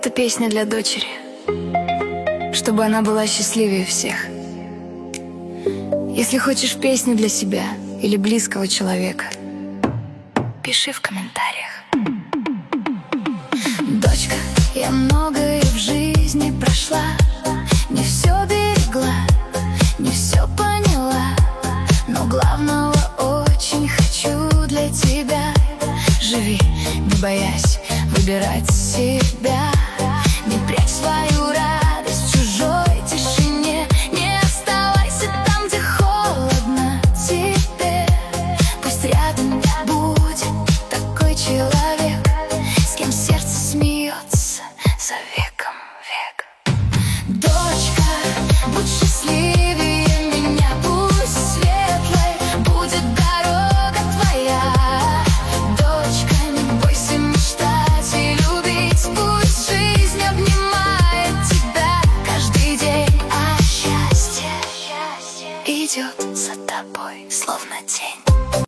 Это песня для дочери, чтобы она была счастливее всех. Если хочешь песню для себя или близкого человека, пиши в комментариях. Дочка, я многое в жизни прошла, не все берегла, не все поняла, но главного очень хочу для тебя. Живи, не боясь выбирать себя, не прячь свою радость в чужой тишине, не оставайся там, где холодно тебе. Пусть рядом будет такой человек, с кем сердце смеется за веком век. Дочка, будь счастливее меня, пусть светлой будет дорога твоя. Дочка, не бойся мечтать и любить, пусть жизнь обнимает тебя каждый день, а счастье идет за тобой, словно тень.